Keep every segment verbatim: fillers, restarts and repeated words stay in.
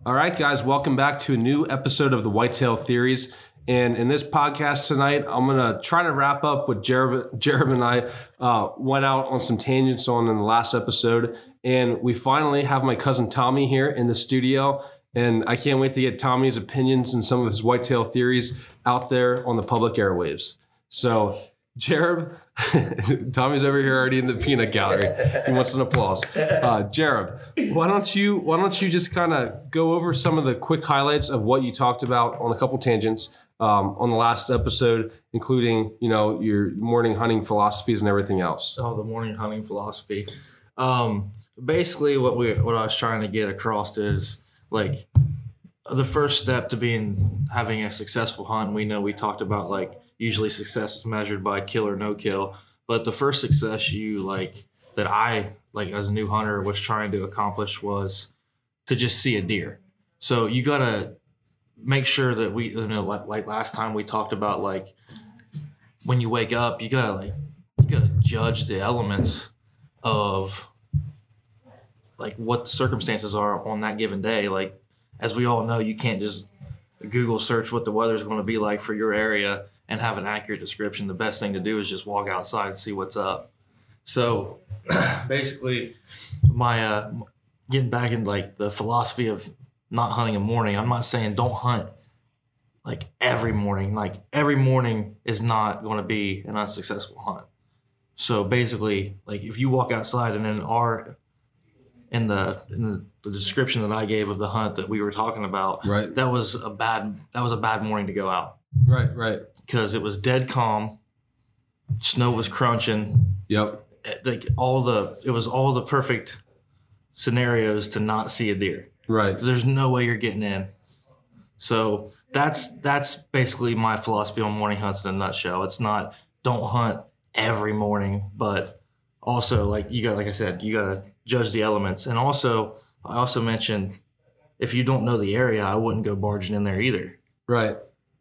All right, guys, welcome back to a new episode of the Whitetail Theories. And in this podcast tonight, I'm going to try to wrap up what Jared, Jared and I uh, went out on some tangents on in the last episode. And we finally have my cousin Tommy here in the studio. And I can't wait to get Tommy's opinions and some of his whitetail theories out there on the public airwaves. So, Jared, Tommy's over here already in the peanut gallery. He wants an applause. Uh, Jared, why don't you why don't you just kind of go over some of the quick highlights of what you talked about on a couple tangents um, on the last episode, including you know your morning hunting philosophies and everything else. Oh, the morning hunting philosophy. Um, basically, what we what I was trying to get across is like the first step to being having a successful hunt. We know we talked about like. Usually success is measured by kill or no kill. But the first success you like that I like as a new hunter was trying to accomplish was to just see a deer. So you gotta make sure that we you know like, like last time we talked about like when you wake up you gotta like you gotta judge the elements of like what the circumstances are on that given day. Like as we all know, you can't just Google search what the weather's going to be like for your area and have an accurate description. The best thing to do is just walk outside and see what's up. So basically my uh, getting back in like the philosophy of not hunting in the morning, I'm not saying don't hunt like every morning. Like every morning is not going to be an unsuccessful hunt. So basically like if you walk outside and in our in the in the, the description that I gave of the hunt that we were talking about, right. that was a bad that was a bad morning to go out. Right, right. Because it was dead calm, snow was crunching. Yep. Like all the, it was all the perfect scenarios to not see a deer. Right. There's no way you're getting in. So that's that's basically my philosophy on morning hunts in a nutshell. It's not don't hunt every morning, but also like you got, like I said, you got to judge the elements. And also, I also mentioned if you don't know the area, I wouldn't go barging in there either. Right.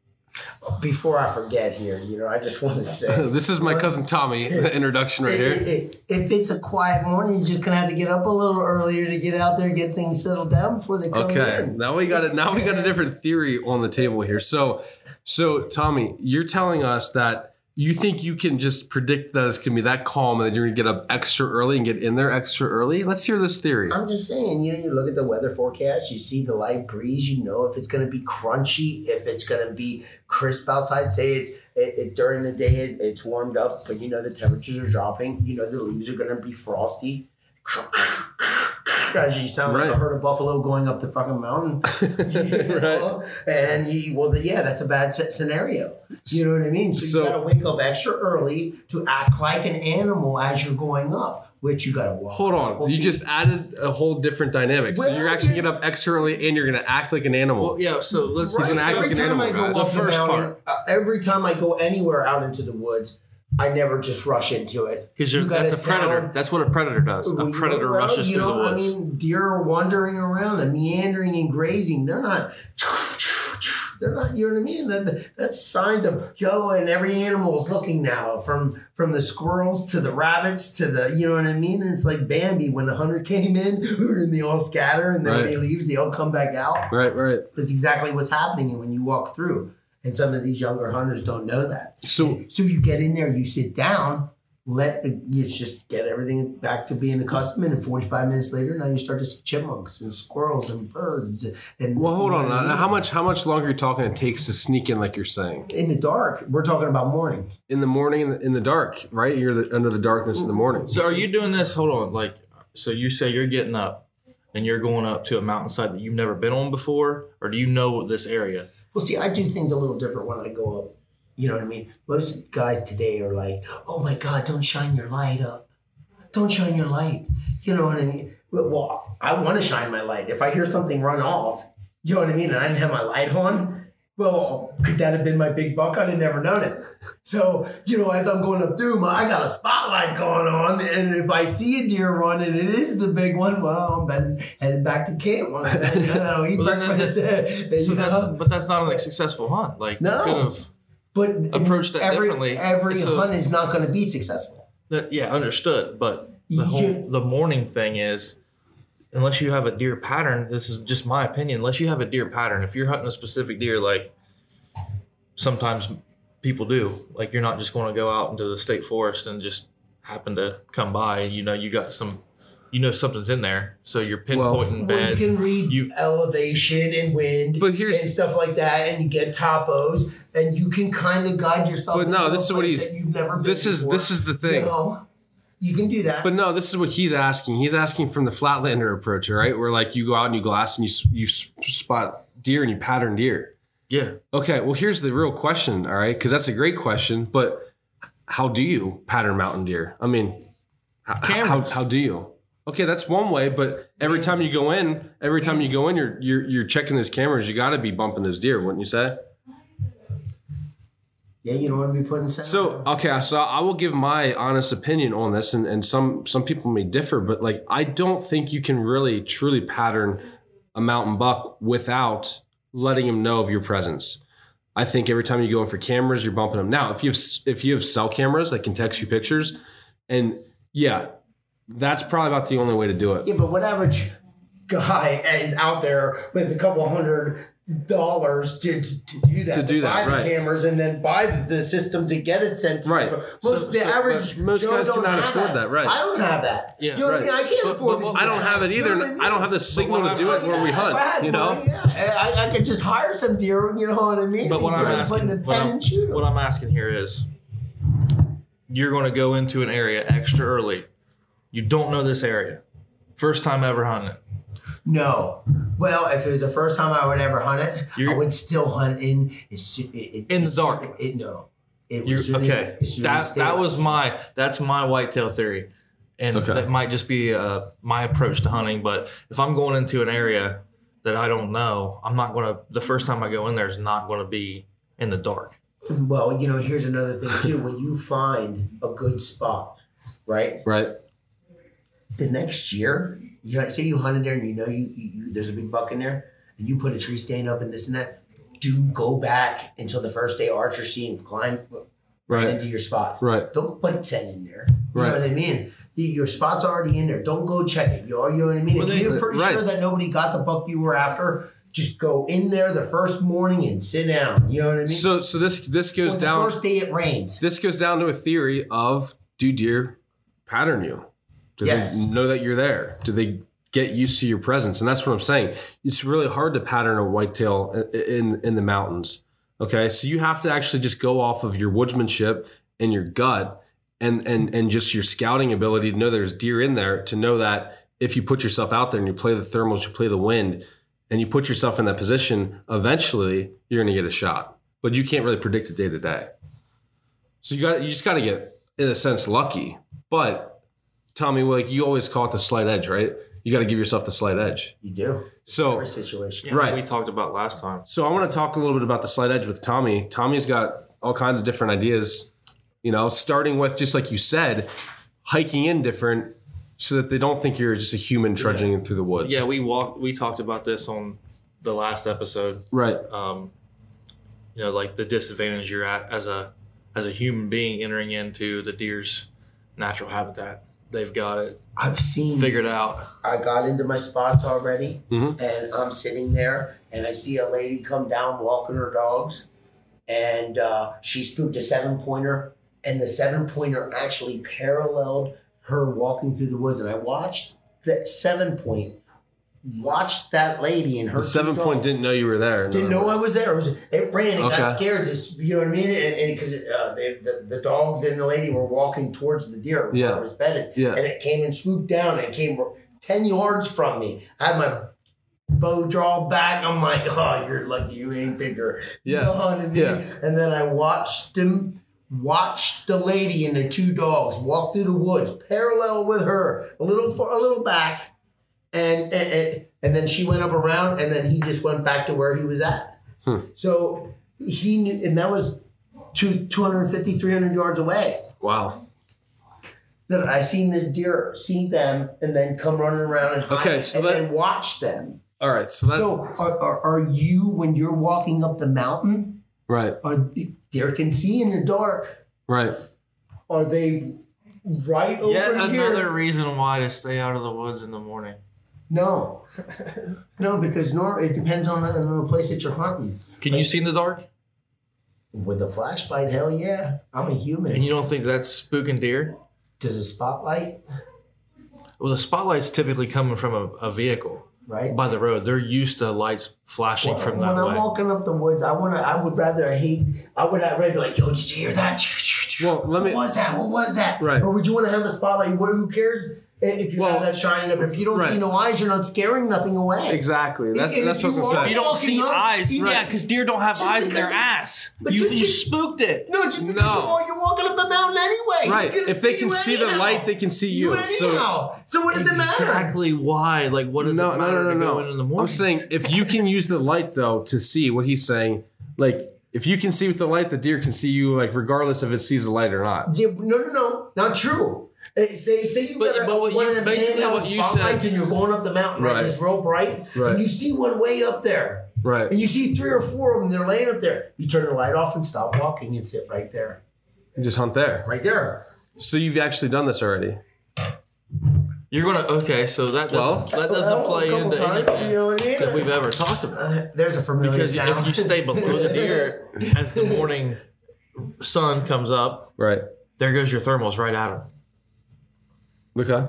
Before I forget here, you know, I just want to say. This is my cousin Tommy, the introduction right here. If it's a quiet morning, you're just going to have to get up a little earlier to get out there, get things settled down before they come okay. in. Now we got it. Now we got a different theory on the table here. So, so Tommy, you're telling us that you think you can just predict that it's going to be that calm and that you're going to get up extra early and get in there extra early? Let's hear this theory. I'm just saying, you know, you look at the weather forecast, you see the light breeze, you know if it's going to be crunchy, if it's going to be crisp outside. Say it's it, it, during the day it, it's warmed up, but you know the temperatures are dropping. You know the leaves are going to be frosty. Guys, you sound like right. a herd of buffalo going up the fucking mountain. You know? Right. And you, well, the, yeah, that's a bad scenario. You know what I mean? So, so you got to wake up extra early to act like an animal as you're going up, which you got to walk. Hold on. You feet. Just added a whole different dynamic. Well, so you're actually yeah. get up extra early and you're going to act like an animal. Well, yeah, so let's right. He's going to act every like an animal. I go guys. up the, the first mountain, part. Uh, every time I go anywhere out into the woods, I never just rush into it. Because you that's a sound, predator. That's what a predator does. A predator well, rushes you through know, the woods. I mean, deer are wandering around and meandering and grazing. They're not, they're not, you know what I mean? That, that's signs of, yo, and every animal is looking now, from from the squirrels to the rabbits to the, you know what I mean? And it's like Bambi, when the hunter came in, and they all scatter, and then right. when he leaves, they all come back out. Right, right. That's exactly what's happening when you walk through. And some of these younger hunters don't know that. So, so you get in there, you sit down, let the, you just get everything back to being accustomed, and forty-five minutes later, now you start to see chipmunks and squirrels and birds. And well, hold on. I mean? How much how much longer are you talking it takes to sneak in, like you're saying? In the dark. We're talking about morning. In the morning, in the, in the dark, right? You're the, under the darkness in the morning. So are you doing this? Hold on. Like, so you say you're getting up and you're going up to a mountainside that you've never been on before, or do you know this area? Well, see, I do things a little different when I go up. You know what I mean? Most guys today are like, oh my God, don't shine your light up. Don't shine your light. You know what I mean? Well, I want to shine my light. If I hear something run off, you know what I mean, and I didn't have my light on, well, could that have been my big buck? I'd have never known it. So, you know, as I'm going up through, I got a spotlight going on, and if I see a deer run and it is the big one, well, I'm headed, headed back to camp. You know, eat well, breakfast. That, so that's, but that's not a successful hunt. Like, no. could have but approached that every, differently. Every so, hunt is not going to be successful. That, yeah, understood. But the whole you, the morning thing is, unless you have a deer pattern, this is just my opinion, unless you have a deer pattern, if you're hunting a specific deer, like sometimes people do, like you're not just going to go out into the state forest and just happen to come by, you know, you got some, you know, something's in there. So you're pinpointing Well, beds. you can read You- elevation and wind But here's- and stuff like that, and you get topos, and you can kind of guide yourself. But no, into this a is what place he's- that You've never been this is- before. this is the thing. You know, you can do that. But no, this is what he's asking. He's asking from the Flatlander approach, all right? Where like you go out and you glass and you s- you s- spot deer and you pattern deer. Yeah. Okay, well here's the real question, all right? Because that's a great question, but how do you pattern mountain deer? I mean, h- how, Cameras. how do you? Okay, that's one way, but every time you go in, every time you go in, you're you're you're checking those cameras. You got to be bumping those deer, wouldn't you say? yeah, you don't want to be putting sound. So okay, so I will give my honest opinion on this, and, and some some people may differ, but like I don't think you can really truly pattern a mountain buck without letting him know of your presence. I think every time you go in for cameras, you're bumping them. Now, if you have if you have cell cameras that can text you pictures, and yeah, that's probably about the only way to do it. yeah, but what average guy is out there with a couple hundred dollars to, to, to do that, To do that, buy the right. cameras and then buy the, the system to get it sent to Right. you. Most So- the so, average but most Joe guys don't cannot have afford that, right. I don't have that. Yeah, you know what right. I mean? I can't But- afford but- to I do don't that. have it either. You know what I and I don't have the signal to do it where we If I had hunt. You know. money, yeah, I, I could just hire some deer. You know what I mean? But what And I'm put asking, in a what pen I'm, and shoot 'em. what I'm asking here is, you're going to go into an area extra early. You don't know this area. First time ever hunting it. No. Well, if it was the first time I would ever hunt it, You're- I would still hunt in as soo- it, it, In the as dark. soon- It, no. It You're, was soon as- okay, as soon as that that daylight. was my that's my whitetail theory, and Okay. that might just be uh, my approach to hunting. But if I'm going into an area that I don't know, I'm not going to. The first time I go in there is not going to be in the dark. Well, you know, here's another thing too. When you find a good spot, right? Right. The next year, you know, say you hunted there and you know you, you, you there's a big buck in there, and you put a tree stand up and this and that. Do go back until the first day archer see and climb Right. into your spot. Right. Don't put ten in there. You Right. know what I mean? Y- Your spot's already in there. Don't go check it. You know, you know what I mean? Well, if they- you're pretty right. sure that nobody got the buck you were after, just go in there the first morning and sit down. You know what I mean? So so this this goes Well, the down. first day it rains. This goes down to a theory of do deer pattern you? Do Yes. they know that you're there? Do they get used to your presence? And that's what I'm saying. It's really hard to pattern a whitetail i- in in the mountains. Okay, so you have to actually just go off of your woodsmanship and your gut and and and just your scouting ability to know there's deer in there, to know that if you put yourself out there and you play the thermals, you play the wind, and you put yourself in that position, eventually you're going to get a shot. But you can't really predict it day to day. So you got you just got to get, in a sense, lucky. But Tommy, like you always call it the slight edge, right? You got to give yourself the slight edge. You do. So Every situation. Yeah, Right. We talked about last time. So I want to talk a little bit about the slight edge with Tommy. Tommy's got all kinds of different ideas, you know, starting with, just like you said, hiking in different so that they don't think you're just a human trudging in through the woods. Yeah, we walked. We talked about this on the last episode. Right. Um, you know, like the disadvantage you're at as a as a human being entering into the deer's natural habitat. They've got it I've seen. figured out. I got into my spots already, Mhm. and I'm sitting there, and I see a lady come down walking her dogs, and uh, she spooked a seven pointer, and the seven pointer actually paralleled her walking through the woods, and I watched the seven point, watched that lady and her The seven two point dogs. didn't know you were there. in Didn't other know I words. was there. It, was, it ran. It Okay. got scared. This, you know what I mean? And because uh, they- the the dogs and the lady were walking towards the deer where Yeah. I was bedded, Yeah. and it came and swooped down and came ten yards from me. I had my bow draw back. I'm like, oh, you're lucky you ain't bigger. Yeah. You know what I mean? Yeah. And then I watched him. Watched the lady and the two dogs walk through the woods, parallel with her, a little far, a little back, and and, and and then she went up around, and then he just went back to where he was at. Hmm. So he knew, and that was two, 250, three hundred yards away. Wow. That I seen this deer, see them, and then come running around and hide, Okay, so and that- then watch them. All right. So that. So are, are, are you, when you're walking up the mountain, right. are, deer can see in the dark, Right. are they right over Yet here? another reason why to stay out of the woods in the morning. No. No, because nor it depends on the, on the place that you're hunting. Can like, you see in the dark? With a flashlight, hell yeah. I'm a human. And you don't think that's spooking deer? Does a spotlight? Well, the spotlight's typically coming from a, a vehicle. Right. By the road. They're used to lights flashing well, from when that I'm way. walking up the woods, I wanna I would rather hate I would rather be like, yo, did you hear that? Well, let me, what was that? What was that? Right. Or would you want to have a spotlight? What, who cares if you well, have that shining up? If you don't right. see no eyes, you're not scaring nothing away. Exactly. That's And that's if what I was you gonna are say. You don't see walking up, eyes. you- Yeah, because deer don't have Just eyes in their because it's- ass. but You, just you because- spooked it. No, just because No. You're, you're walking up the mountain anyway. Right. He's gonna If they see can you see the anyhow. light, they can see you. You So anyhow. So, what does it matter? Exactly why. Like, what does no, it no, matter no, no, to go no. in in the morning? I'm saying if you can use the light though to see what he's saying, like if you can see with the light, the deer can see you, like regardless if it sees the light or not. Yeah, no, no, no, not true. Uh, Say, say you But- got a, but what one you- of them basically handheld what you spotlights said- and you're going up the mountain, right? Right. And it's real bright, Right. and you see one way up there, Right. and you see three or four of them. They're laying up there. You turn the light off and stop walking and sit right there, You just hunt there. right there. So you've actually done this already. You're gonna okay. So that doesn't Well, that doesn't Well, play a couple into times, anything you know what I mean? that we've ever talked about. Uh, there's a familiar Because sound. if you stay below the deer as the morning sun comes up, Right. there goes your thermals right at them. Okay.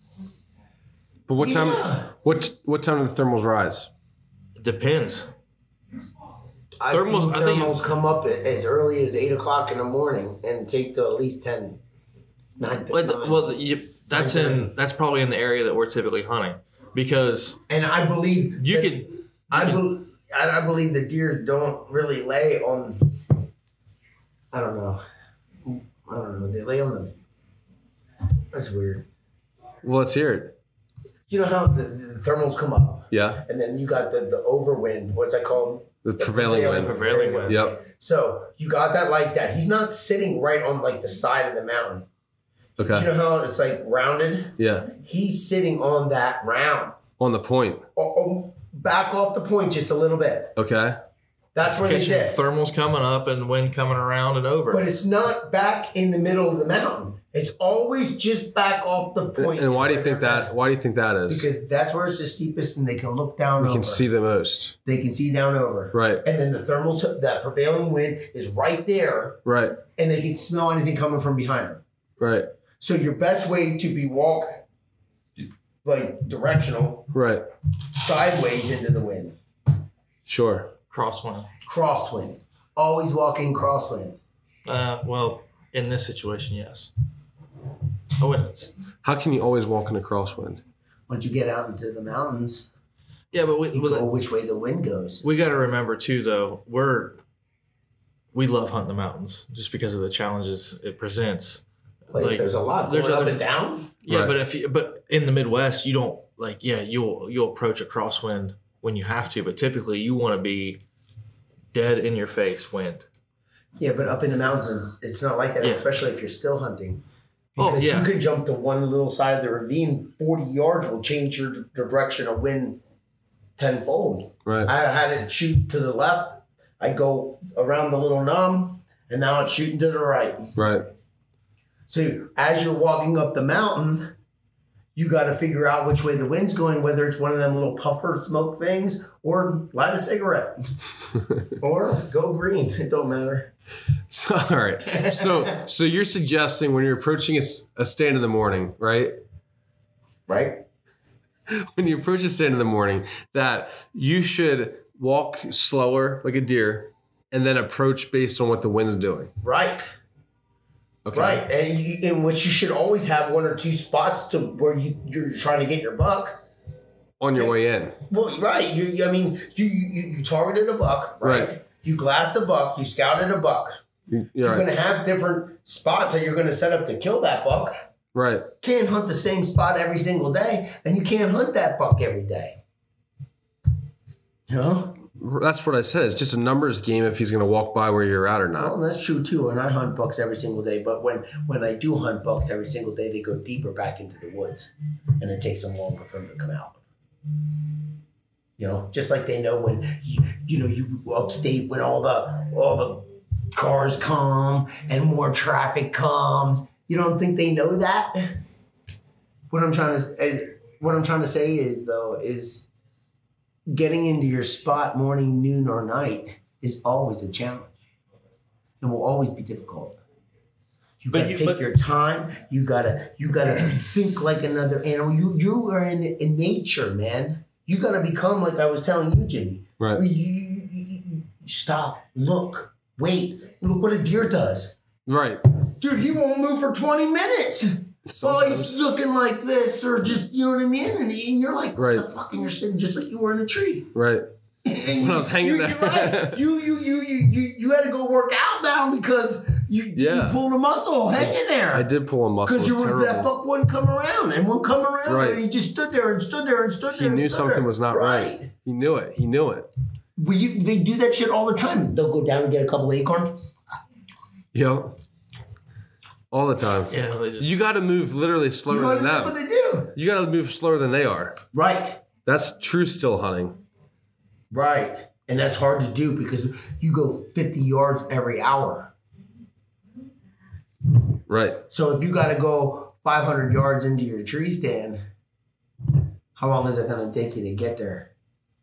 But what Yeah. time? What what time do the thermals rise? Depends. I've thermals- seen I think- thermals come up as early as eight o'clock in the morning and take to at least ten. Nine, Well, nine. well you, that's in that's probably in the area that we're typically hunting because and I believe you that- could. I, be, I I believe the deer don't really lay on. I don't know. I don't know. They lay on the. That's weird. Well, let's hear it. You know how the, the thermals come up, Yeah. and then you got the the overwind. What's that called? The prevailing wind. Prevailing wind. Yep. So you got that like that. He's not sitting right on like the side of the mountain. Okay. You know how it's like rounded? Yeah. He's sitting on that round. On the point. Oh, oh, back off the point just a little bit. Okay. That's where they Catching sit. thermals coming up and wind coming around and over. But it's not back in the middle of the mountain. It's always just back off the point. And why do you It's think where they're that? Why do you think that at. is? Because that's where it's the steepest and they can look down We over. can see the most. They can see down over. Right. And then the thermals, that prevailing wind is right there Right. and they can smell anything coming from behind them. Right. So your best way to be walk like directional Right. sideways into the wind. Sure. Crosswind. Crosswind. Always walking crosswind. Uh, well, in this situation, yes. I wouldn't. How can you always walk in a crosswind? Once you get out into the mountains, Yeah, but we you we, go which way the wind goes. we got to remember too, though. We're we love hunting the mountains just because of the challenges it presents. Like, Like, there's a lot there's going up other- and down. Yeah, Right. but if you, but in the Midwest, you don't like. Yeah, you'll you'll approach a crosswind when you have to, but typically you want to be dead in your face wind. Yeah, but up in the mountains, it's not like that, Yeah. especially if you're still hunting. Oh, Because yeah. you can jump to one little side of the ravine, forty yards will change your d- direction of wind tenfold. Right. I had it shoot to the left, I go around the little numb, and now it's shooting to the right. Right. So as you're walking up the mountain, you got to figure out which way the wind's going, whether it's one of them little puffer smoke things or light a cigarette or go green. It don't matter. So, all right. So, so you're suggesting when you're approaching a, s- a stand in the morning, right? Right? When you approach a stand in the morning, that you should walk slower like a deer and then approach based on what the wind's doing. Right. Okay. Right. And you, in which you should always have one or two spots to where you, you're trying to get your buck. On your way in. Well, right. You, you I mean, you, you you targeted a buck, right? Right. You glassed a buck. You scouted a buck. You- You're You're going right. to have different spots that you're going to set up to kill that buck. Right. Can't hunt the same spot every single day, and you can't hunt that buck every day. You know? That's what I said. It's just a numbers game if he's going to walk by where you're at or not. Well, that's true too. And I hunt bucks every single day, but when when I do hunt bucks every single day, they go deeper back into the woods, and it takes them longer for them to come out. You know, just like they know when you you know you upstate when all the all the cars come and more traffic comes. You don't think they know that? What I'm trying to say, what I'm trying to say is though is getting into your spot morning, noon, or night is always a challenge, and will always be difficult. You gotta you- take but- your time. You gotta you gotta think like another animal. You you are in, in nature, man. You gotta become like I was telling you, Jimmy. Right. You, you, you, you stop, look, wait. Look what a deer does. Right. Dude, he won't move for twenty minutes. Well, he's Sometimes. looking like this, or just, you know what I mean? And, and you're like, what Right. the fuck? And you're sitting just like you were in a tree. Right. And When I was hanging you, there. You're right. You, you, you, you, you, you had to go work out now because you, Yeah. you pulled a muscle hanging there. I did pull a muscle. Because It you was were, that terrible. buck wouldn't come around and wouldn't come around. Right. And you just stood there and stood there and stood He there. and knew stood something there. was not right. He knew it. He knew it. We, they do that shit all the time. They'll go down and get a couple acorns. Yep. All the time. Yeah, they just, You got to move literally slower You know than that's what them. they do. You got to move slower than they are. Right. That's true still hunting. Right. And that's hard to do because you go fifty yards every hour. Right. So if you got to go five hundred yards into your tree stand, how long is it going to take you to get there?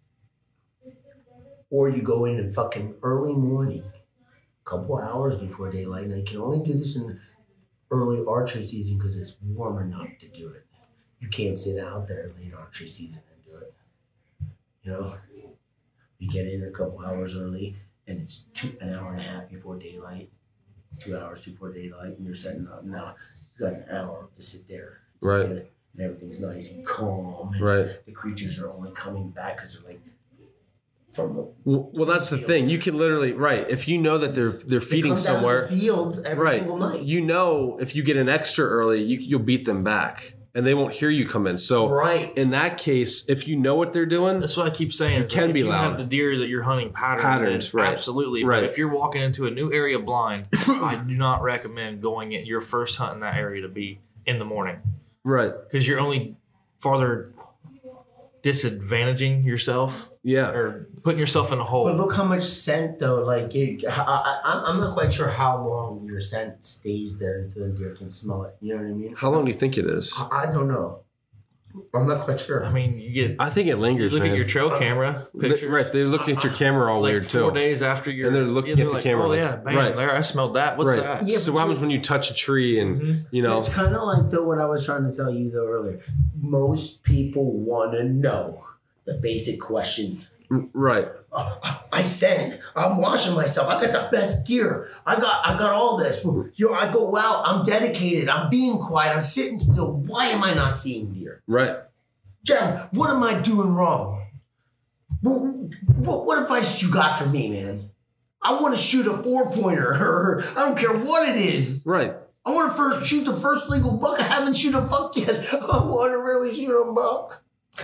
Or you go in the fucking early morning, a couple hours before daylight. And you can only do this in early archery season because it's warm enough to do it. You can't sit out there late archery season and do it. You know? You get in a couple hours early and it's two, an hour and a half before daylight, two hours before daylight, and you're setting up. Now you got an hour to sit there. Right. And everything's nice and calm. And Right. the creatures are only coming back because they're like from the Well, well, that's the thing. You can literally right. If you know that they're they're they feeding come down to somewhere, the fields every right? single night. You know, if you get in extra early, you, you'll beat them back, and they won't hear you come in. So, Right. in that case, if you know what they're doing, that's what I keep saying. It can be if you loud. have the deer that you're hunting patterned, Patterns, then right. Absolutely. Right. But if you're walking into a new area blind, I do not recommend going in your first hunt in that area to be in the morning right? because you're only farther disadvantaging yourself Yeah, or putting yourself in a hole. But look how much scent though. Like it, I, I, I'm not quite sure how long your scent stays there until the deer can smell it. You know what I mean? how long do you think it is? I, I don't know. I'm not quite sure. I mean, you get I think it lingers. look man. at your trail camera They- pictures. right? They're looking at your camera all like weird four too. days after you're And they're looking yeah, at the like, camera Oh like- yeah, bam! right. There, I smelled that. What's right. that? Yeah, So but what you- happens when you touch a tree and Mhm. you know? It's kind of like though what I was trying to tell you though earlier. Most people want to know the basic question. Right. Uh, I send. I'm washing myself. I got the best gear. I got. I got all this. You know, I go out. I'm dedicated. I'm being quiet. I'm sitting still. Why am I not seeing deer? Right. Jared, what am I doing wrong? What, what, what advice you got for me, man? I want to shoot a four pointer, or I don't care what it is. Right. I want to first shoot the first legal buck. I haven't shoot a buck yet. I want to really shoot a buck.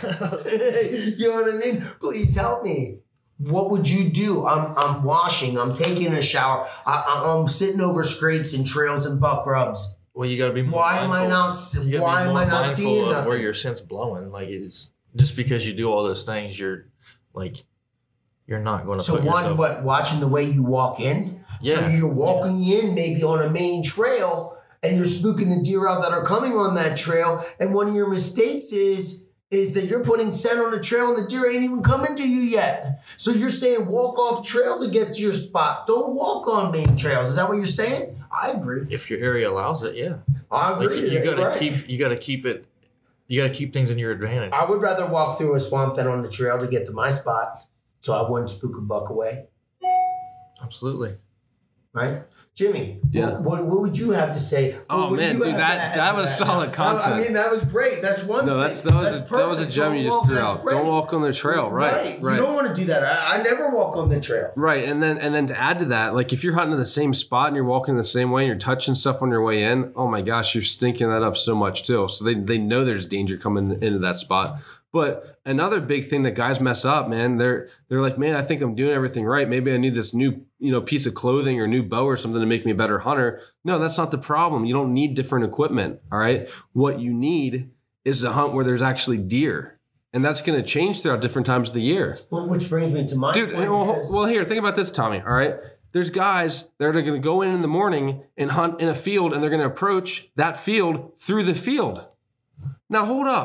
You know what I mean? Please help me. What would you do? I'm I'm washing. I'm taking a shower. I, I, I'm sitting over scrapes and trails and buck rubs. Well, you got to be. More Why am I mindful. not? s- You gotta Why be am more I not mindful seeing of nothing? where your scent's blowing? Like it's just because you do all those things, you're like you're not going to. So put one, yourself, what watching the way you walk in. So Yeah. you're walking in maybe on a main trail, and you're spooking the deer out that are coming on that trail. And one of your mistakes is is that you're putting scent on the trail, and the deer ain't even coming to you yet. So you're saying walk off trail to get to your spot. Don't walk on main trails. Is that what you're saying? I agree. if your area allows it, yeah. I Like agree. you got to Right. keep you got to keep it. You got to keep things in your advantage. I would rather walk through a swamp than on the trail to get to my spot, so I wouldn't spook a buck away. Absolutely. Right? Jimmy, Yeah. what, what, what would you have to say? What Oh, would man, you dude, have that- to add that to was solid I- content. I mean, that was great. That's one No, thing. that's that was That's a, that was a perfect. gem you Don't just walk- threw that's out. great. Don't walk on the trail. Right. Right. You don't want to do that. I, I never walk on the trail. Right, and then and then to add to that, like if you're hunting in the same spot and you're walking the same way and you're touching stuff on your way in, oh my gosh, you're stinking that up so much too. So they they know there's danger coming into that spot. But another big thing that guys mess up, man, they're they're like, man, I think I'm doing everything right. Maybe I need this new, you know, piece of clothing or new bow or something to make me a better hunter. No, that's not the problem. You don't need different equipment. All right. What you need is a hunt where there's actually deer. And that's going to change throughout different times of the year. Well, which brings me to my Dude, point. well, because- well, here, think about this, Tommy. All right. There's guys that are going to go in in the morning and hunt in a field, and they're going to approach that field through the field. Now, hold up.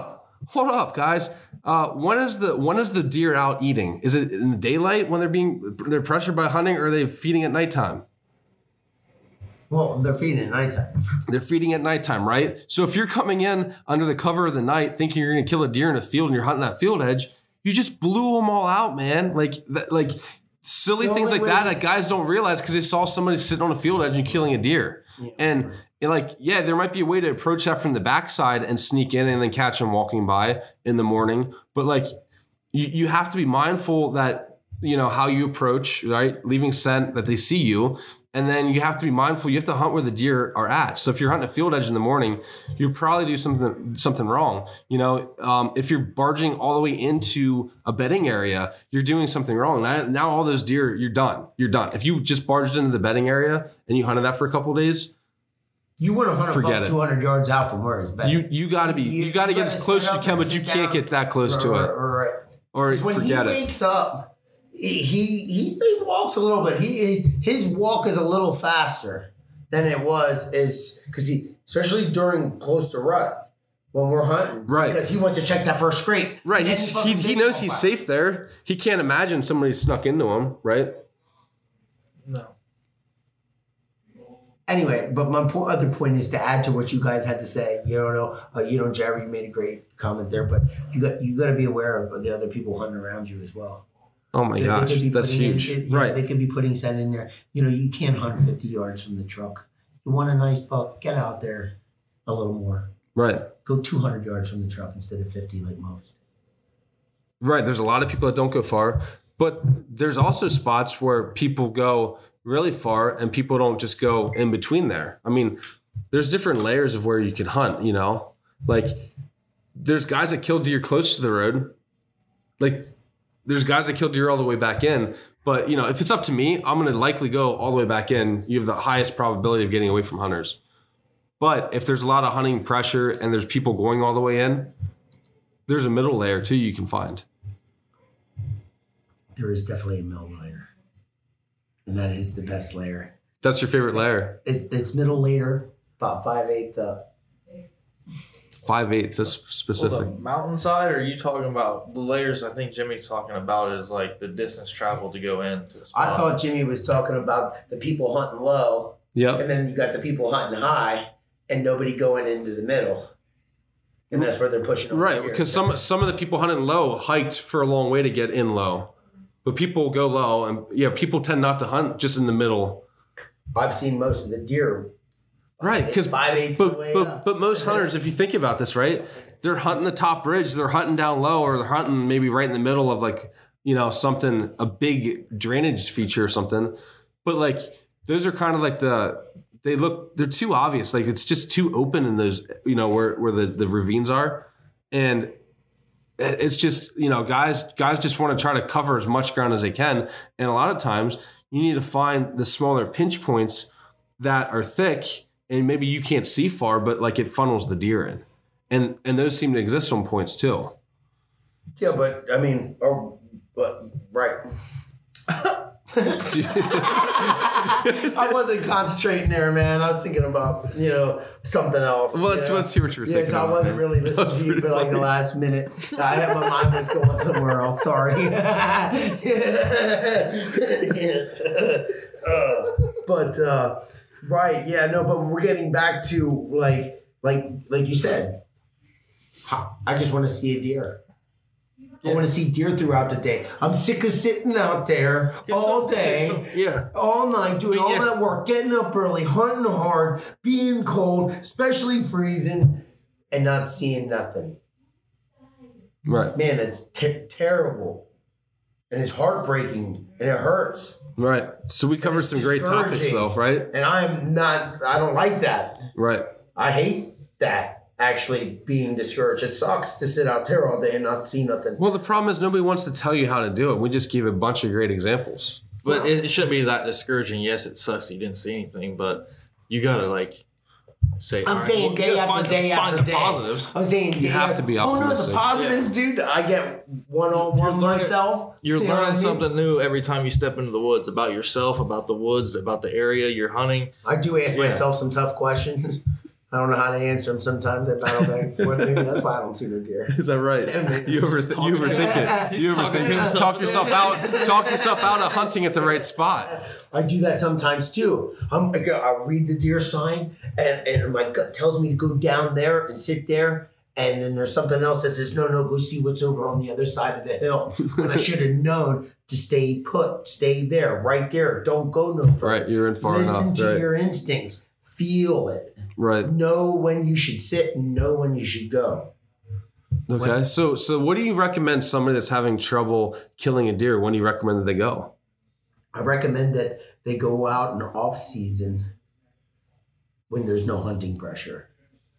hold up, guys. Uh, when is the when is the deer out eating? Is it in the daylight when they're being they're pressured by hunting, or are they feeding at nighttime? Well, they're feeding at nighttime. They're feeding at nighttime, right? So if you're coming in under the cover of the night thinking you're going to kill a deer in a field and you're hunting that field edge, you just blew them all out, man. Like, that, like silly The things only like way- that that guys don't realize because they saw somebody sitting on a field edge and killing a deer. Yeah. And and like, yeah, there might be a way to approach that from the backside and sneak in and then catch them walking by in the morning. But like, you, you have to be mindful that, you know, how you approach, right? Leaving scent, that they see you. And then you have to be mindful. You have to hunt where the deer are at. So if you're hunting a field edge in the morning, you probably do something something wrong. You know, um, if you're barging all the way into a bedding area, you're doing something wrong. Now, now all those deer, you're done. You're done. If you just barged into the bedding area and you hunted that for a couple of days, You want to hunt a Forget buck it. two hundred yards out from where it's bedding. you you got to be you, got to get as gotta close sit as you up can, and but you sit can't down. get that close to Right, it, right, right. or 'Cause when forget he it. wakes up, he he he walks a little bit. He his walk is a little faster than it was is because he especially during close to rut when we're hunting, Right. Because he wants to check that first scrape, Right, And he's, fucking he he takes knows off he's out. safe there. He can't imagine somebody snuck into him, right? No. Anyway, but my po- other point is to add to what you guys had to say. You don't know, uh, you know, Jerry, you made a great comment there, but you got you got to be aware of the other people hunting around you as well. Oh my They- they gosh, could be that's putting in- huge. it- you know, Right. they could be putting scent in there. You know, you can't hunt fifty yards from the truck. You want a nice buck, get out there a little more. Right. Go two hundred yards from the truck instead of fifty like most. Right. There's a lot of people that don't go far, but there's also spots where people go really far and people don't just go in between there. I mean, there's different layers of where you can hunt, you know? Like, there's guys that kill deer close to the road. Like, there's guys that kill deer all the way back in. But, you know, if it's up to me, I'm going to likely go all the way back in. You have the highest probability of getting away from hunters. But if there's a lot of hunting pressure and there's people going all the way in, there's a middle layer too you can find. There is definitely a middle layer, and that is the best layer. That's your favorite layer. It, it's middle layer, about five eighths up. Five eighths. That's specific. Well, the mountainside, or are you talking about the layers? I think Jimmy's talking about is like the distance traveled to go into. a spot. I thought Jimmy was talking about the people hunting low, Yep. and then you got the people hunting high, and nobody going into the middle. And that's where they're pushing over Right, here. because some some of the people hunting low hiked for a long way to get in low, but people go low, and yeah, people tend not to hunt just in the middle. I've seen most of the deer. Right, because five eighths of the but way but, up. but most hunters, if you think about this, right, they're hunting the top ridge, they're hunting down low, or they're hunting maybe right in the middle of like you know something a big drainage feature or something. But like those are kind of like the they look they're too obvious, like it's just too open in those you know where where the the ravines are, and it's just you know guys guys just want to try to cover as much ground as they can, and a lot of times you need to find the smaller pinch points that are thick. And maybe you can't see far, but like it funnels the deer in, and and those seem to exist on points too. Yeah, but I mean, oh, but right. I wasn't concentrating there, man. I was thinking about you know something else. Well, let's you know? let's see what you were Yes, thinking. I about, wasn't man. really listening That's to you pretty for like the funny. last minute. I had my mind was going somewhere else. Sorry. Uh, but uh, right, yeah, no, but we're getting back to like, like, like you said. I just want to see a deer. I want to see deer throughout the day. I'm sick of sitting out there all day, yeah. all night, doing But all yes. that work, getting up early, hunting hard, being cold, especially freezing, and not seeing nothing. Right, Man, it's te- terrible. And it's heartbreaking, and it hurts. right. So we covered It's some great topics, discouraging. though, right? And I'm not, I don't like that. Right. I hate that. Actually being discouraged. It sucks to sit out there all day and not see nothing. Well, the problem is nobody wants to tell you how to do it. We just give a bunch of great examples. But it, it shouldn't be that discouraging. Yes, it sucks that you didn't see anything, but you gotta like say. I'm all right, saying well, you day gotta after find day the, after find the day. positives. I'm saying day have after- to be Oh no, the optimistic. positives, dude. I get one on one learning- myself. You're You know what learning I mean? something new every time you step into the woods about yourself, about the woods, about the area you're hunting. I do ask Yeah. myself some tough questions. I don't know how to answer them. Sometimes I battle back and forth. Maybe that's why I don't see no deer. Is that right? You overth- you overthink it. You overthink it. Talk yourself out. Talk yourself out of hunting at the right spot. I do that sometimes too. I'm, I go, I'll read the deer sign, and, and my gut tells me to go down there and sit there. And then there's something else that says, no, no, go see what's over on the other side of the hill. When I should have known to stay put, stay there, right there. Don't go no further. Right, you're in far Listen enough. Listen to right. your instincts. Feel it. Right. Know when you should sit and know when you should go. Okay. When, so so what do you recommend somebody that's having trouble killing a deer? When do you recommend that they go? I recommend that they go out in the off season when there's no hunting pressure.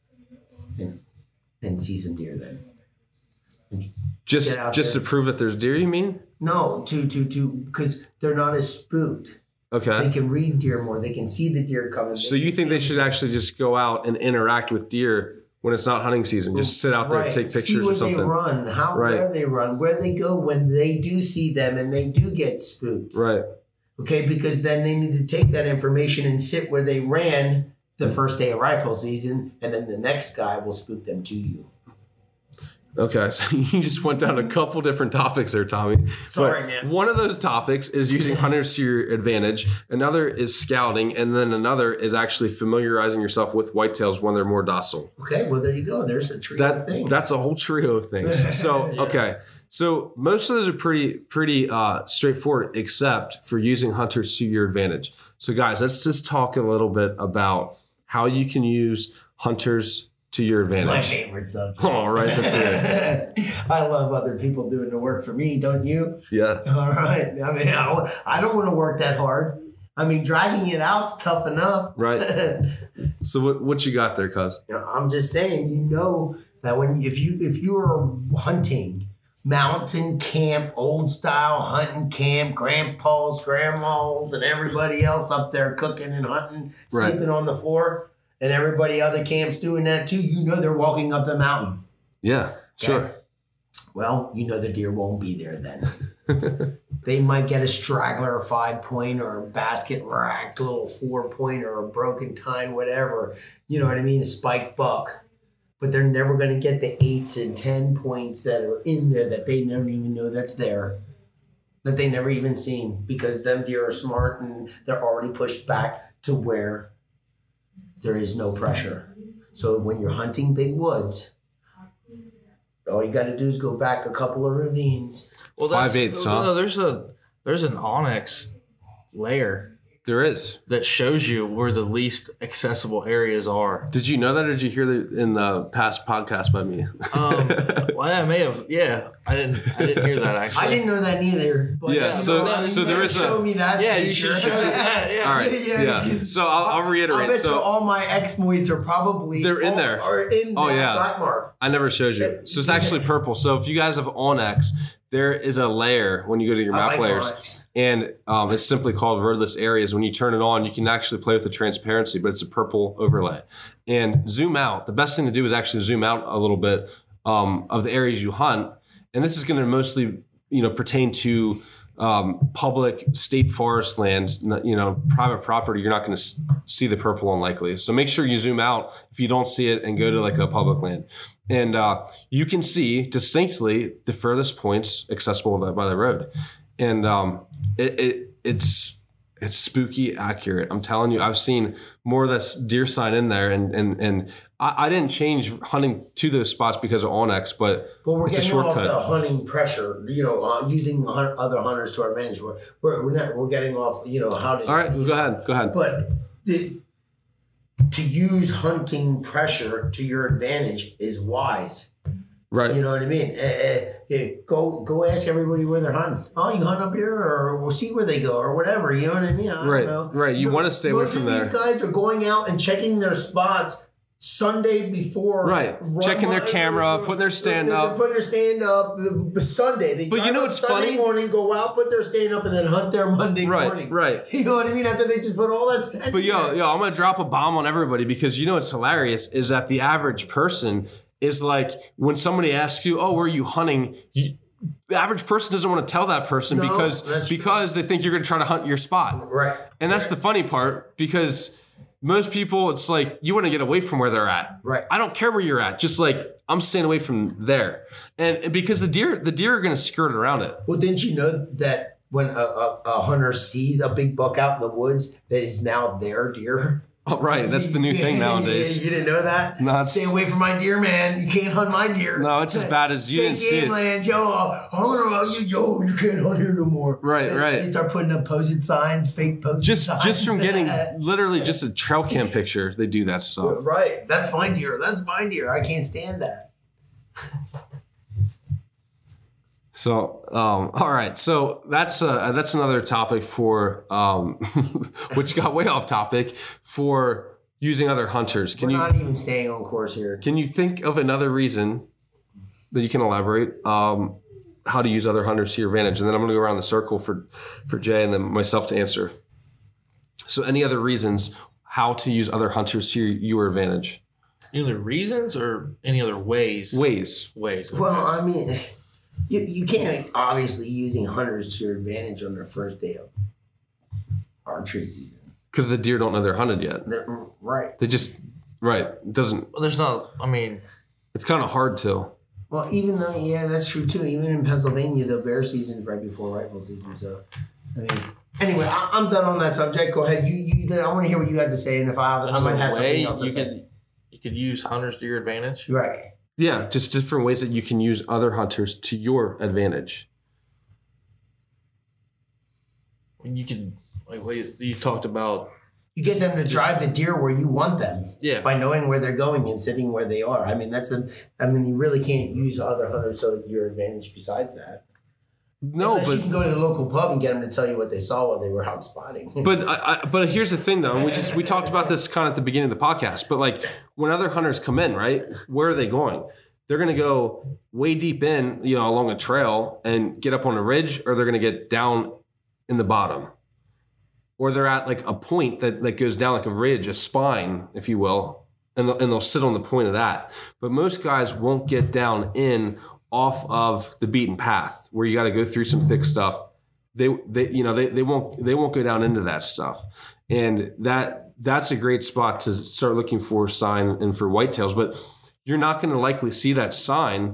And and see some deer then. And just just there. to prove that there's deer, you mean? No, to to to because they're not as spooked. Okay. They can read deer more. They can see the deer coming. So you think they should actually just go out and interact with deer when it's not hunting season? Just sit out there right. and take pictures see where or something. they run, how right. where they run, where they go when they do see them and they do get spooked. Right. Okay, because then they need to take that information and sit where they ran the first day of rifle season, and then the next guy will spook them to you. Okay, so you just went down a couple different topics there, Tommy. Sorry, but man. One of those topics is using hunters to your advantage. Another is scouting, and then another is actually familiarizing yourself with whitetails when they're more docile. Okay, well there you go. There's a trio That of things. that's a whole trio of things. So Yeah. okay, so most of those are pretty pretty uh, straightforward, except for using hunters to your advantage. So guys, let's just talk a little bit about how you can use hunters to your advantage. My favorite subject. All right, let's hear it. I love other people doing the work for me, don't you? Yeah. All right. I mean, I, don't- I don't want to work that hard. I mean, dragging it out's tough enough. Right. So what what you got there, cuz? You know, I'm just saying, you know that when if you if you are hunting, mountain camp, old style hunting camp, grandpas, grandmas, and everybody else up there cooking and hunting, Right. sleeping on the floor, and everybody other camps doing that too, you know they're walking up the mountain. Yeah, sure. Okay. Well, you know the deer won't be there then. They might get a straggler, a five point, or a basket rack, little four point, or a broken tine, whatever. You know what I mean? A spiked buck. But they're never going to get the eights and ten points that are in there that they don't even know that's there. That they never even seen, because them deer are smart and they're already pushed back to where there is no pressure. So when you're hunting big woods, all you got to do is go back a couple of ravines. Well, Five that's, eighths, huh? no, there's a there's an onyx layer There is. that shows you where the least accessible areas are. Did you know that, or did you hear that in the past podcast by me? Um, well, I may have. Yeah, I didn't. I didn't hear that actually. I didn't know that neither. But Yeah, you so- know, so you there better is a- show me that. Yeah, you picture. should show me that. Yeah. All right. Yeah, Yeah. because So I'll, I'll reiterate. I bet so you all my exploits are probably They're in all- there. Are in Oh, that yeah. black mark. I never showed you. So it's actually purple. So if you guys have Onyx, there is a layer when you go to your I map like layers, Onyx. and um, it's simply called roadless areas. When you turn it on, you can actually play with the transparency, but it's a purple overlay. And zoom out. The best thing to do is actually zoom out a little bit um, of the areas you hunt, and this is going to mostly, you know, pertain to um, public state forest land, n- you know, private property. You're not going to s- see the purple unlikely. So make sure you zoom out if you don't see it and go to like a public land. And uh, you can see distinctly the furthest points accessible by the, by the road. And um, it, it it's it's spooky accurate. I'm telling you, I've seen more of this deer sign in there. And and, and I, I didn't change hunting to those spots because of Onyx, but, But we're it's a getting off shortcut. the hunting pressure, you know, uh, using hun- other hunters to our advantage. We're, we're, we're, not, we're getting off, you know, how to. All right, go ahead. Go ahead. But the, to use hunting pressure to your advantage is wise. Right. You know what I mean? Uh, uh, uh, go go ask everybody where they're hunting. Oh, you hunt up here, or we'll see where they go, or whatever. You know what I mean? I Right, don't know. right. You Mo- wanna stay away most from of these there. guys are going out and checking their spots Sunday before. Right. run Checking their one- camera, putting their stand they're, up. They're putting their stand up the, the Sunday. They But you drive know up what's Sunday funny? morning, go out, put their stand up, and then hunt their Monday Right, morning. right. You know what I mean? After they just put all that sand But yo, there. yo, I'm gonna drop a bomb on everybody, because you know what's hilarious is that the average person is like, when somebody asks you, "Oh, where are you hunting?" You, the average person doesn't want to tell that person No, because that's true. because they think you're gonna try to hunt your spot. Right. And that's the funny part, because most people, it's like you want to get away from where they're at. Right. I don't care where you're at. Just like I'm staying away from there, and because the deer, the deer are going to skirt around it. Well, didn't you know that when a, a, a hunter sees a big buck out in the woods, that is now their deer? Oh, right. That's the new thing nowadays. You didn't know that? No, it's- Stay away from my deer, man. You can't hunt my deer. No, it's as bad as you Fake didn't see game it. lands, yo, uh, I don't know about you, yo, you can't hunt here no more. Right, They- right. They start putting up posted signs, fake posted Just signs. just from getting literally just a trail cam picture, they do that stuff. Right. That's my deer. That's my deer. I can't stand that. So, um, all right. So that's uh, that's another topic for um, which got way off topic for using other hunters. Can We're you not even staying on course here. can you think of another reason that you can elaborate um, how to use other hunters to your advantage? And then I'm going to go around the circle for for Jay and then myself to answer. So, any other reasons how to use other hunters to your, your advantage? Any other reasons or any other ways? Ways. Ways. Well, I mean, you, you can't obviously using hunters to your advantage on their first day of archery season. Because the deer don't know they're hunted yet. They're, right. They just right. It doesn't. Well, there's not. I mean, It's kind of hard to. Well, even though, yeah, that's true too. Even in Pennsylvania, the bear season is right before rifle season. So, I mean, anyway, I, I'm done on that subject. Go ahead. You, you. I want to hear what you had to say, and if I, have, I might have way something else to you say. could you could use hunters to your advantage. Right. Yeah, just different ways that you can use other hunters to your advantage. When you can, like what you, you talked about. You get them to drive the deer where you want them. Yeah. By knowing where they're going and sitting where they are. I mean, that's the. I mean, you really can't use other hunters to your advantage. Besides that, No, unless but you can go to the local pub and get them to tell you what they saw while they were out spotting. But I, I, but here's the thing though, and we just we talked about this kind of at the beginning of the podcast. But like when other hunters come in, right? Where are they going? They're going to go way deep in, you know, along a trail and get up on a ridge, or they're going to get down in the bottom, or they're at like a point that that goes down like a ridge, a spine, if you will, and they'll, and they'll sit on the point of that. But most guys won't get down in off of the beaten path where you got to go through some thick stuff. They, they, you know, they, they won't, they won't go down into that stuff. And that, that's a great spot to start looking for sign and for whitetails, but you're not going to likely see that sign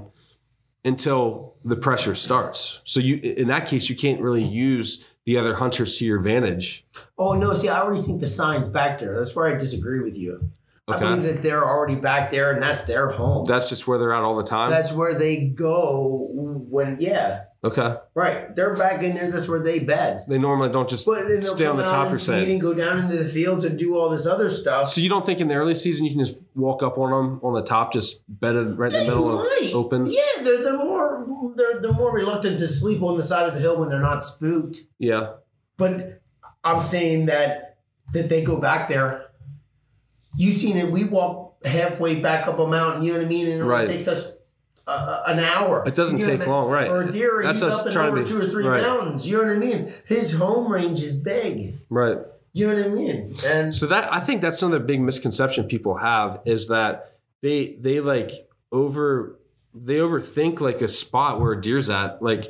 until the pressure starts. So you, in that case, you can't really use the other hunters to your advantage. Oh no! See, I already think the sign's back there. That's where I disagree with you. Okay. I believe that they're already back there, and that's their home. That's just where they're at all the time. That's where they go when, yeah, okay. right. They're back in there. That's where they bed. They normally don't just But then they'll stay on come the out top. and You're feed saying. and go down into the fields and do all this other stuff. So you don't think in the early season you can just walk up on them on the top, just bedded right in the They middle might. of open? Yeah, they're they're more they're they're more reluctant to sleep on the side of the hill when they're not spooked. Yeah. But I'm saying that that they go back there. You seen it? We walk halfway back up a mountain. You know what I mean? And it Right. only takes us uh, an hour. It doesn't You know, take that- long, right. For a deer, That's he's us up and trying to over be- two or three right. mountains. You know what I mean? His home range is big. Right. You know what I mean? And So that I think that's another big misconception people have is that they they like over they overthink like a spot where a deer's at, like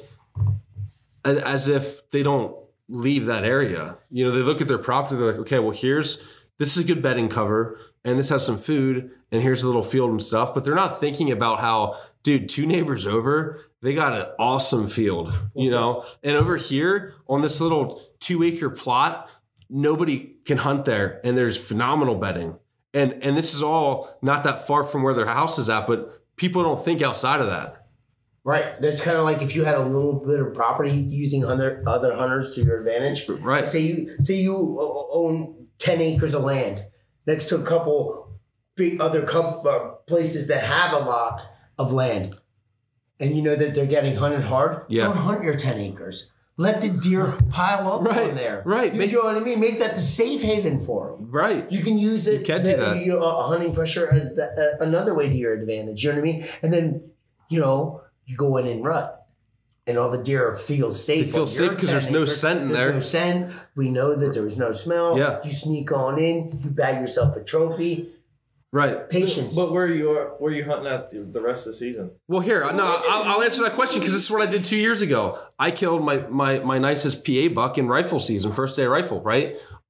as, as if they don't leave that area. You know, they look at their property, they're like, okay, well here's this is a good bedding cover and this has some food and here's a little field and stuff. But they're not thinking about how, dude, two neighbors over, they got an awesome field, you know? And over here on this little two acre plot, nobody can hunt there and there's phenomenal bedding. And and this is all not that far from where their house is at, but people don't think outside of that. right, that's kind of like if you had a little bit of property using other other hunters to your advantage. Right. Say you say you o- own ten acres of land next to a couple big other com- uh, places that have a lot of land, and you know that they're getting hunted hard. Yeah. Don't hunt your ten acres. Let the deer pile up Right, on there. right. You Make- know what I mean? Make that the safe haven for them. Right. You can use it. You can do the- that. You know, a hunting pressure as the, uh, another way to your advantage. You know what I mean? And then, you know, you go in and rut, and all the deer feel safe. They feel on safe your 'cause there's ten no acres. scent in There's there. no scent. We know that there was no smell. Yeah. You sneak on in. You bag yourself a trophy. Right. Patience. But where you are, where you hunting at the, the rest of the season? Well, here, no, I'll, I'll answer that question because this is what I did two years ago. I killed my my my nicest P A buck in rifle season, first day of rifle, right?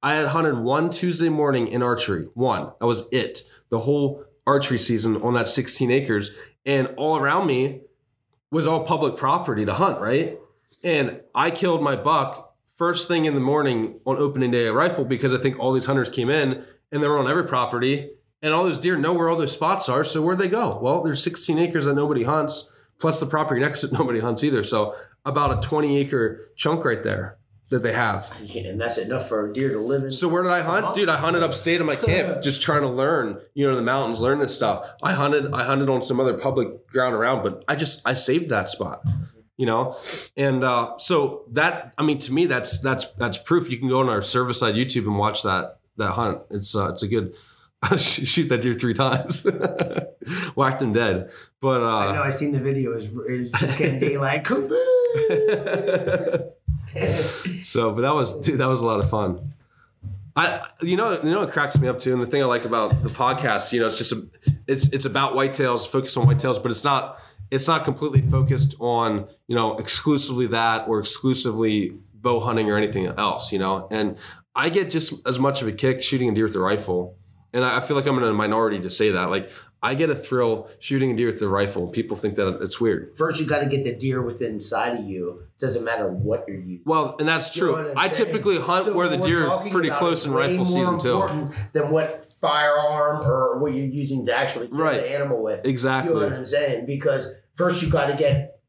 I had hunted one Tuesday morning in archery. One. That was it. The whole archery season on that sixteen acres. And all around me was all public property to hunt, right? And I killed my buck first thing in the morning on opening day of rifle because I think all these hunters came in and they were on every property. And all those deer know where all those spots are. So where'd they go? Well, there's sixteen acres that nobody hunts, plus the property next to it nobody hunts either. So about a twenty acre chunk right there that they have. Yeah, and that's enough for a deer to live in. So where did I hunt? Dude, I hunted upstate in my camp, just trying to learn, you know, the mountains, learn this stuff. I hunted, I hunted on some other public ground around, but I just, I saved that spot, you know? And uh, so that, I mean, to me, that's, that's, that's proof. You can go on our service side YouTube and watch that, that hunt. It's, uh, it's a good, shoot that deer three times, whacked him dead. But uh, I know, I seen the video. It was, it was just getting daylight. So, but that was, dude, that was a lot of fun. I, you know, you know, it cracks me up too. And the thing I like about the podcast, you know, it's just, a, it's, it's about whitetails, focused on whitetails, but it's not, it's not completely focused on, you know, exclusively that or exclusively bow hunting or anything else, you know? And I get just as much of a kick shooting a deer with a rifle. And I feel like I'm in a minority to say that. Like, I get a thrill shooting a deer with the rifle. People think that it's weird. First, you got to get the deer within inside of you. Doesn't matter what you're using. Well, and that's true. You know I saying? typically hunt So where the what deer we're are talking pretty about close is in way rifle more season too. important than what firearm or what you're using to actually kill Right. the animal with. Exactly. You know what I'm saying? Because first you got to get,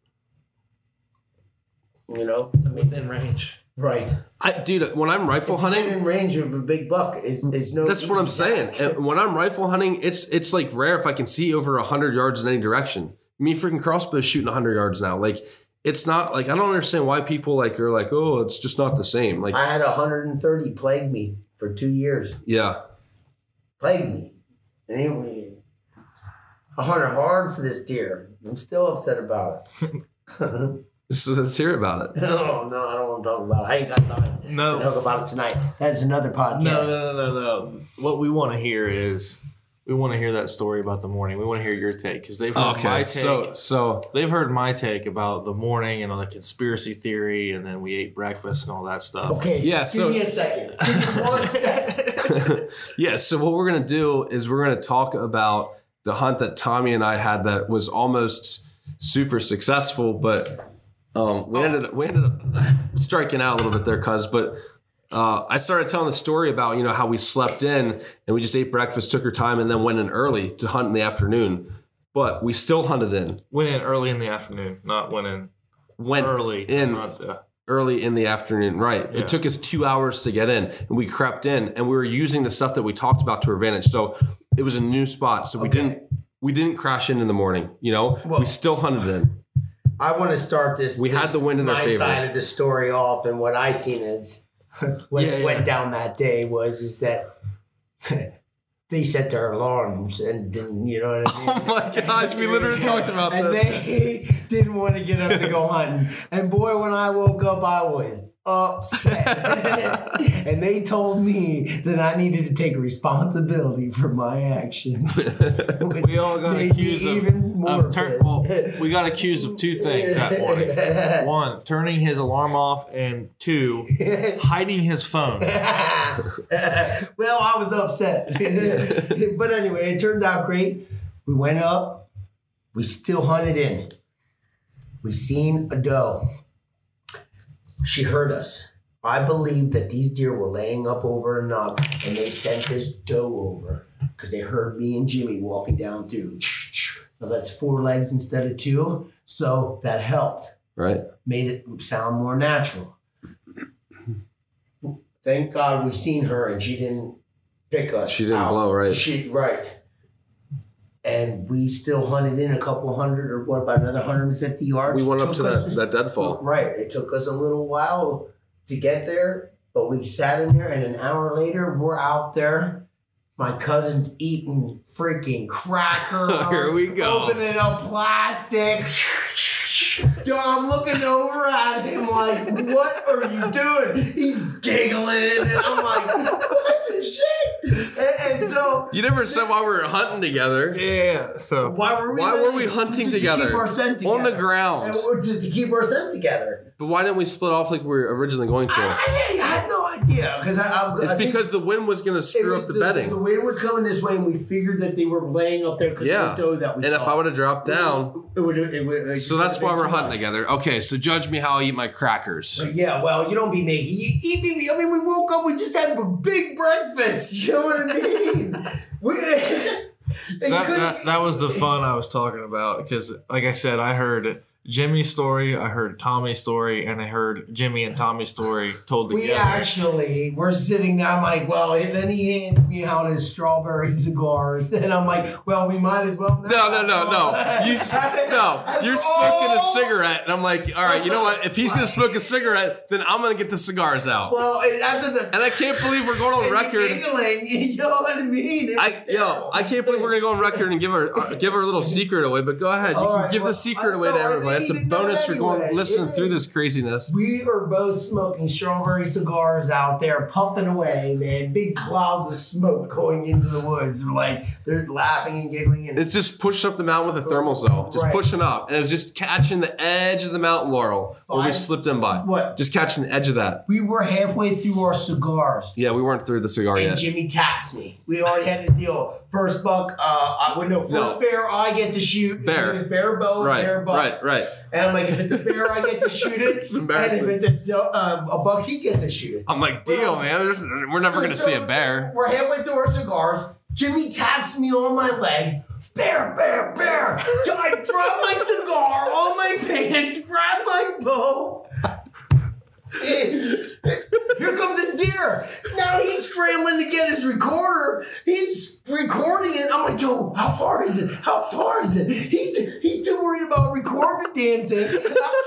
you know, I mean, Within range. right. I, dude, when I'm rifle To get hunting, in range of a big buck is, is no. that's what I'm easy saying. task. And when I'm rifle hunting, it's it's like rare if I can see over one hundred yards in any direction. Me freaking crossbow shooting one hundred yards now. Like, it's not like, I don't understand why people like are like, oh, it's just not the same. Like, I had one hundred thirty plague me for two years. yeah. Plague me. And anyway, I hunted hard for this deer. I'm still upset about it. So let's hear about it. No, no, I don't want to talk about it. I ain't got time No. to talk about it tonight. That's another podcast. No, no, no, no, no. What we want to hear is we want to hear that story about the morning. We want to hear your take because they've heard my Okay, take. so so They've heard my take about the morning and all the conspiracy theory, and then we ate breakfast and all that stuff. Okay. Yeah, Give so- me a second. Give me one second. yeah, so what we're gonna do is we're gonna talk about the hunt that Tommy and I had that was almost super successful, but um, we ended up, we ended up striking out a little bit there, cuz. But uh, I started telling the story about, you know, how we slept in and we just ate breakfast, took our time, and then went in early to hunt in the afternoon. But we still hunted in. Went in early in the afternoon, not went in Went early. to in. hunt, yeah. Early in the afternoon, right. Yeah. It took us two hours to get in, and we crept in, and we were using the stuff that we talked about to our advantage. So it was a new spot. So we Okay. didn't we didn't crash in in the morning, you know? Well- we still hunted in. I want to start this. We had this- the wind in our my favor. side of the story off, and what I seen is what Yeah, yeah. went down that day was is that they set their alarms and didn't, you know what I mean? Oh my gosh, we literally talked about and this. they didn't want to get up to go hunting. And boy, when I woke up, I was upset. And they told me that I needed to take responsibility for my actions. We all got Made me accused of, even more of turn, pissed. well, we got accused of two things that morning. One, turning his alarm off, and two, hiding his phone. Well, I was upset. But anyway, it turned out great. We went up. We still hunted in. We seen a doe. She heard us. I believe that these deer were laying up over a knob, and they sent this doe over because they heard me and Jimmy walking down through. Now that's four legs instead of two, so that helped. Right. Made it sound more natural. Thank God we seen her and she didn't pick us. She didn't out. blow, right. She right. And we still hunted in a couple hundred or what about another one hundred fifty yards. We went up Took to us- that, that deadfall. Right. It took us a little while to get there, but we sat in there and an hour later we're out there. My cousin's eating freaking crackers. Here we go. Opening up plastic. Yo, I'm looking over at him like, what are you doing? He's giggling, and I'm like, what the shit? And, and so, You never said why we were hunting together. Yeah, so why were we? Why were we hunting to, together? To keep our scent together On the ground. And we're to, to keep our scent together. But why didn't we split off like we were originally going to? I, I, I have no idea because I, I, it's I because the wind was going to screw was up the, the bedding. The wind was coming this way, and we figured that they were laying up there because yeah. of the dough that we and saw. if I would have dropped down, it would. It would like, so that's why we're hunting together. Okay, so judge me how I eat my crackers. But yeah, well, you don't be making. You eat me. I mean, we woke up. We just had a big breakfast. You know what I mean? we. So that, that, that was the fun I was talking about because, like I said, I heard Jimmy's story, I heard Tommy's story, and I heard Jimmy and Tommy's story told together. We actually were sitting there. I'm like, well, and then he hands me out his strawberry cigars, and I'm like, well, we might as well. No, no, no, no. You no, you're smoking a cigarette, and I'm like, all right, you know what? If he's gonna smoke a cigarette, then I'm gonna get the cigars out. Well, after the and I can't believe we're going on record. Giggling, you know what I mean? It I, yo, I can't believe we're gonna go on record and give our uh, give our little secret away. But go ahead, you all can right, give well, the secret away to right, everybody. It's a bonus for anyway. going listening It through is. this craziness. We are both smoking strawberry cigars out there, puffing away, man. Big clouds of smoke going into the woods. We're like, they're laughing and giggling. And It's just pushing up the mountain with the thermals, though. Just Right. pushing up. And it's just catching the edge of the mountain laurel where we Five- slipped in by. What? Just catching the edge of that. we were halfway through our cigars. Yeah, we weren't through the cigar And yet. Jimmy taps me. We already had the deal. First buck, uh, I, well, no, first No. bear I get to shoot. Bear. It was bear bow and Right, bear buck. right, right. And I'm like, if it's a bear, I get to shoot it. It's embarrassing. And if it's a, do- uh, a buck, he gets to shoot it. I'm like, deal, man. There's, we're never So- going to so see a bear. We're halfway through our cigars. Jimmy taps me on my leg. Bear, bear, bear. So I drop my cigar on my pants, grab my bow. Here comes this deer. Now he's scrambling to get his recorder. He's recording it. I'm like, yo, how far is it? How far is it? He's he's too worried about recording the damn thing.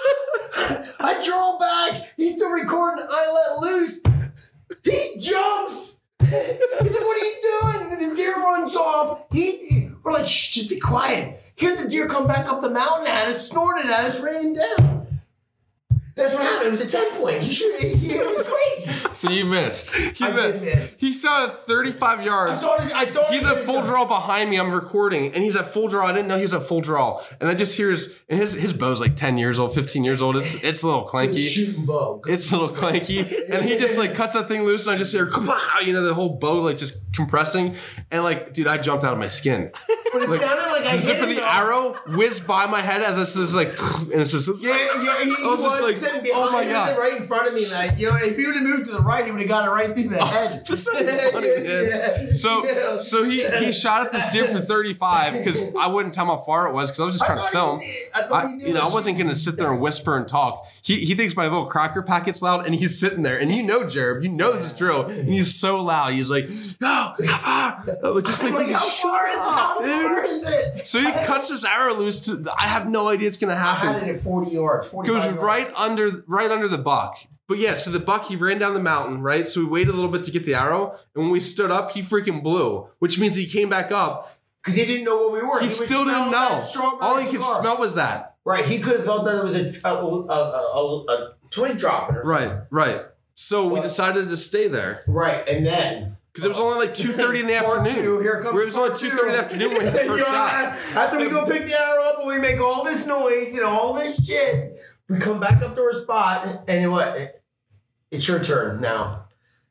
I, I draw back. He's still recording. I let loose. He jumps. He said, what are you doing? And the deer runs off. He, we're like, shh, just be quiet. Here the deer come back up the mountain at us, snorted at us, ran down. That's what happened. It was a ten point. He should. He, it was crazy. So you missed. He I did missed. miss. He saw at thirty-five I yards. thought. It, I thought He's it at was full gonna- draw behind me. I'm recording, and he's at full draw. I didn't know he was at full draw, and I just hear his and his his bow's like ten years old, fifteen years old. It's it's a little Good clanky. shooting bow. Good It's a little clanky, and he just like cuts that thing loose, and I just hear, kapow, you know, the whole bow like just compressing, and like, dude, I jumped out of my skin. But it Like, sounded like I the zip hit of him, the though. arrow whizzed by my head as this is like, and it's just Yeah, yeah, he, he I was just like, sitting oh behind my me, God. right in front of me. Like, you know, if he would have moved to the right, he would have got it right through the head. That's not even funny, man. Yeah. So, Yeah. so he he shot at this deer for thirty-five because I wouldn't tell him how far it was because I was just I trying to thought film. he did. I thought I, he knew you know, it. I wasn't gonna sit there and whisper and talk. He he thinks my little cracker packet's loud, and he's sitting there, and you know, Jared, you know this is true, and he's so loud. He's like, no, how far? Oh, just I'm like, like, how far is it? How far is it? So he cuts his arrow loose. To I have no idea it's gonna I happen. had it at forty yards. forty-five Goes yards. right under right under the buck. But yeah, so the buck, he ran down the mountain, right? So we waited a little bit to get the arrow, and when we stood up, he freaking blew, which means he came back up. Because he didn't know what we were. He, was still didn't smelling that know. strawberry All he could cigar. smell was that. Right. He could have thought that it was a a, a, a, a twig dropping or something. Right, right. So we Well- decided to stay there. Right. And then. Because it was only like two thirty in the Part afternoon. two, here comes It was only part two two. thirty in the afternoon when we hit the first You know, shot. after we go pick the arrow up and we make all this noise and all this shit, we come back up to our spot and what? It's your turn now.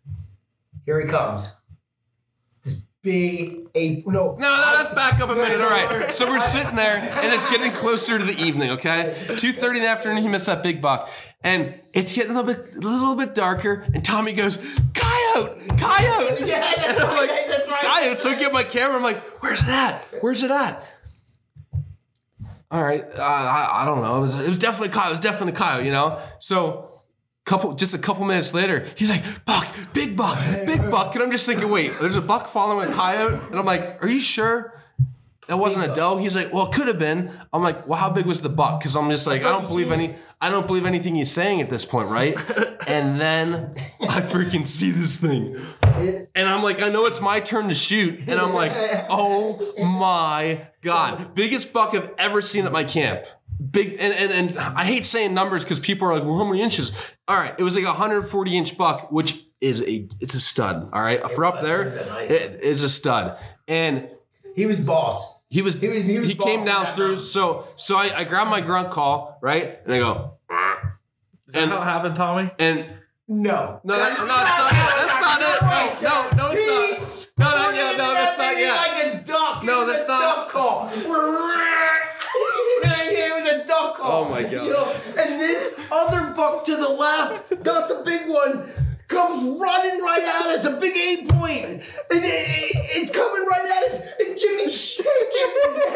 Here he comes. This big ape. No. No, no, let's back up a minute. All right. So we're sitting there, and it's getting closer to the evening, okay? two thirty in the afternoon, he missed that big buck. And it's getting a little bit a little bit darker, and Tommy goes, coyote, coyote. Yeah, that's And I'm right, like, that's right. coyote. So I get my camera, I'm like, where's it at? Where's it at? All right, uh, I, I don't know. It was, it was definitely a coyote. It was definitely a coyote, you know? So couple just a couple minutes later, he's like, buck, big buck, big buck. And I'm just thinking, wait, there's a buck following a coyote? And I'm like, are you sure that wasn't a doe? He's like, well, it could have been. I'm like, well, how big was the buck? Because I'm just like, I don't believe any, I don't believe anything he's saying at this point, right? And then I freaking see this thing. And I'm like, I know it's my turn to shoot. And I'm like, oh my God. Biggest buck I've ever seen at my camp. Big, and, and, and I hate saying numbers because people are like, well, how many inches? All right, it was like a one hundred forty inch buck, which is a, it's a stud. All right, for up there, It was a nice it is a stud. And He was boss. he was, He was- he was he came bossing down that through. mountain. So, so I, I grabbed my grunt call, right? And I go, Is that and how it happened, Tommy? and No. no, that, no, that's not it. That's not it. No, no, no, it's not. No, no, yeah, no, that's not it. yet. Like a duck. No, It was that's a not- duck call. It was a duck call. Oh, my God. You know, and this other buck to the left, got the big one, comes running right at us, a big eight point, and it, it's coming right at us, and Jimmy's shaking,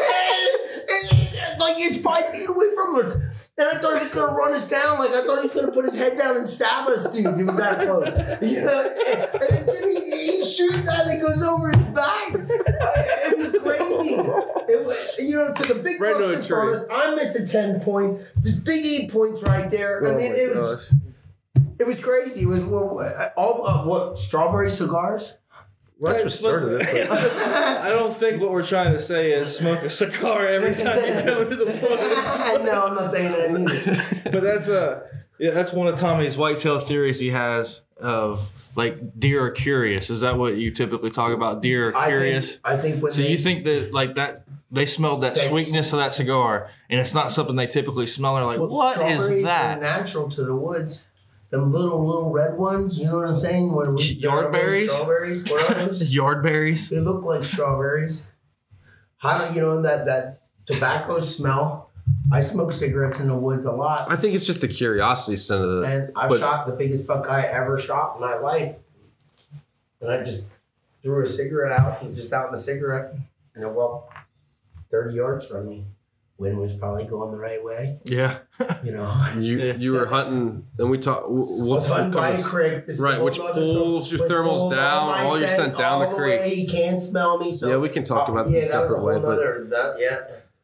and, and, and, like it's five feet away from us. And I thought he was gonna run us down. Like I thought he was gonna put his head down and stab us, dude. It was that close. You know? And then Jimmy, he shoots at it, goes over his back. It was crazy. It was, you know, to the big Right bucks into a in front of us. I missed a ten point. This big eight points right there. I Oh mean, my it was, it was crazy. It was well, all uh, what strawberry cigars. Well, that's what started it. I don't think what we're trying to say is smoke a cigar every time you go into the woods. No, I'm not saying that either. But that's a yeah, that's one of Tommy's whitetail theories he has of like deer are curious. Is that what you typically talk about? Deer are curious. I think, I think when So they, you think that like that they smelled that That's- sweetness of that cigar, and it's not something they typically smell. They're like, well, what is strawberries are that? natural to the woods. Them little little red ones, you know what I'm saying? Where we, Yard berries? Strawberries. What are those? Yard berries. They look like strawberries. How do you know that that tobacco smell? I smoke cigarettes in the woods a lot, I think it's just the curiosity side of the. and I've but- shot the biggest buck I ever shot in my life. And I just threw a cigarette out, and just out in the cigarette, and it walked thirty yards from me. Wind was probably going the right way, Yeah. you know. You you were hunting, and we talked. I was hunting by a creek. This is Right, a which whole other story. pulls your Which thermals pulls down, my all your scent down the all creek. Way. He can't smell me. So Yeah, we can talk about yeah, this that was a separate way, whole but- other that yeah.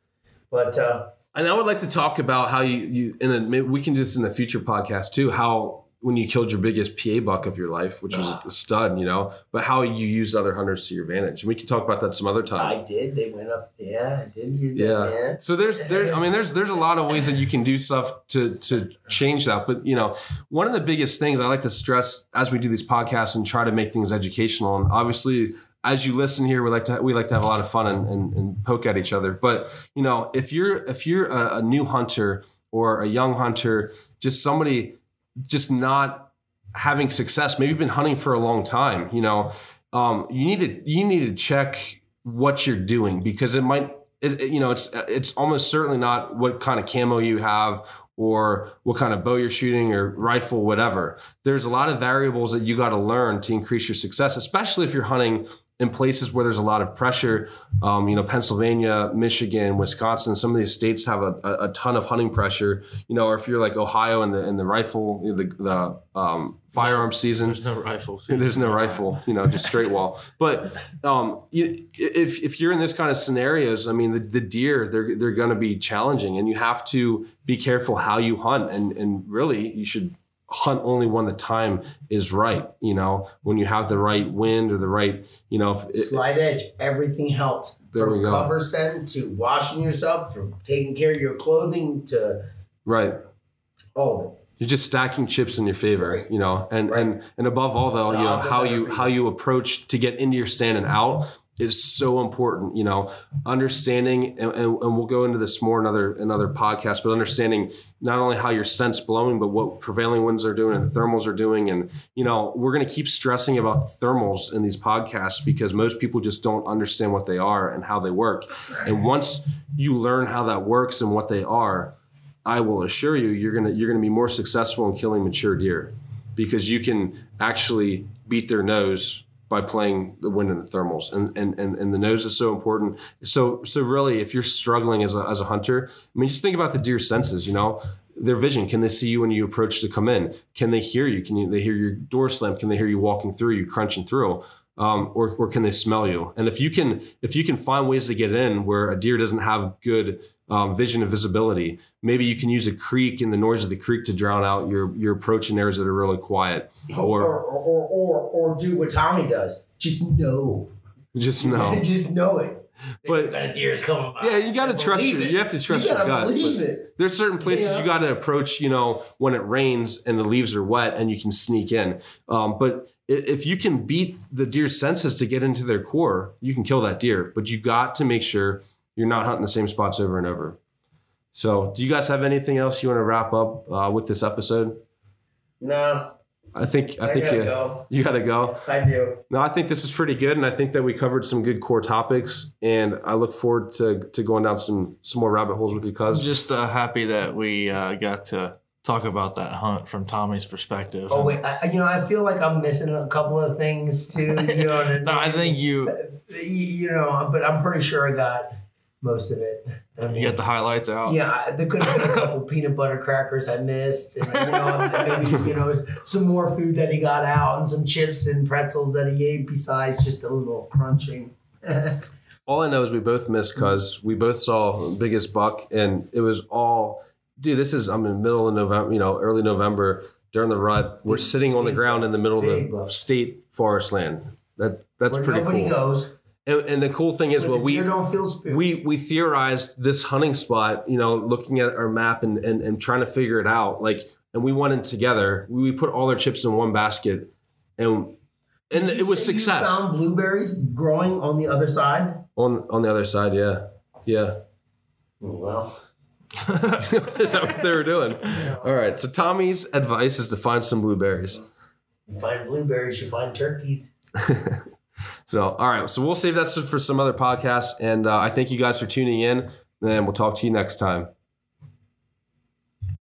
But uh, And I would like to talk about how you you and then maybe we can do this in the future podcast too. How when you killed your biggest P A buck of your life, which was a stud, you know, but how you used other hunters to your advantage. And we can talk about that some other time. I did. They went up. Yeah, I did use Yeah. that, man. So there's there I mean there's there's a lot of ways that you can do stuff to to change that. But you know, one of the biggest things I like to stress as we do these podcasts and try to make things educational, and obviously as you listen here, we like to we like to have a lot of fun and, and, and poke at each other. But you know, if you're if you're a, a new hunter or a young hunter, just somebody just not having success, maybe you've been hunting for a long time, you know, um, you need to you need to check what you're doing, because it might it, it- you know it's it's almost certainly not what kind of camo you have or what kind of bow you're shooting or rifle, whatever. There's a lot of variables that you got to learn to increase your success, especially if you're hunting in places where there's a lot of pressure. Um, you know, Pennsylvania, Michigan, Wisconsin, some of these states have a, a, a ton of hunting pressure. You know, or if you're like Ohio in the in the rifle, the the um, firearm season, There's no rifles. there's no rifle, you know, just straight wall. But um, you, if if you're in this kind of scenarios, I mean, the, the deer they're they're going to be challenging, and you have to be careful how you hunt, and and really you should hunt only when the time is right. You know, when you have the right wind or the right, you know, if it, Slight edge. Everything helps. There we From go. cover scent to washing yourself, from taking care of your clothing to right. all of it. You're just stacking chips in your favor, Right. you know, and Right. and and above all, though, The you know odds are how better you for you. how you approach to get into your stand and out is so important. You know, understanding, and, and, and we'll go into this more another another podcast, but understanding not only how your scent's blowing, but what prevailing winds are doing and the thermals are doing, and you know, we're going to keep stressing about thermals in these podcasts because most people just don't understand what they are and how they work. And once you learn how that works and what they are, I will assure you, you're gonna you're gonna be more successful in killing mature deer, because you can actually beat their nose by playing the wind and the thermals, and and and, and the nose is so important. So so really, if you're struggling as a as a hunter, I mean, just think about the deer's senses. You know, their vision. Can they see you when you approach to come in? Can they hear you? Can you, they hear your door slam? Can they hear you walking through? You crunching through? Um, or or can they smell you? And if you can if you can find ways to get in where a deer doesn't have good um, vision and visibility, maybe you can use a creek and the noise of the creek to drown out your your approach in areas that are really quiet. Or Or, or or or, or do what Tommy does. Just know. just know. Just know it. But- We got a deer's coming by. Yeah, you got to trust Believe your. it. You have to trust you your gotta gut. Believe But it. there's certain places Yeah. you got to approach. You know, when it rains and the leaves are wet, and you can sneak in. Um, but i- if you can beat the deer's senses to get into their core, you can kill that deer. But you got to make sure you're not hunting the same spots over and over. So, do you guys have anything else you want to wrap up uh, with this episode? No. I think I, I think gotta you, go. you gotta go. I do. No, I think this is pretty good, and I think that we covered some good core topics, and I look forward to to going down some some more rabbit holes with you, cuz. Just uh, happy that we uh, got to talk about that hunt from Tommy's perspective. Oh wait, I, you know, I feel like I'm missing a couple of things too. You know what I mean? No, I think you You, you know, but I'm pretty sure I got most of it. I mean, you got the highlights out. yeah, I- there could have been a couple peanut butter crackers I missed, and you know, maybe you know some more food that he got out, and some chips and pretzels that he ate besides just a little crunching. All I know is we both missed because we both saw Biggest Buck, and it was all, dude, this is, I'm in the middle of November, you know, early November during the rut. We're Big- sitting on the big ground buck. in the middle of Big the buck. state forest land. That That's Where pretty nobody cool. goes. And, and the cool thing is, But well, the we, deer don't feel spooked. we we theorized this hunting spot, you know, looking at our map and, and, and trying to figure it out. Like, and we went in together. We, we put all our chips in one basket, and and Did you it was say success. You found blueberries growing on the other side. On on the other side, yeah, yeah. Well, Is that what they were doing? All right. So Tommy's advice is to find some blueberries. you find blueberries, you find turkeys. So, all right. So we'll save that for some other podcasts. And uh, I thank you guys for tuning in. And we'll talk to you next time.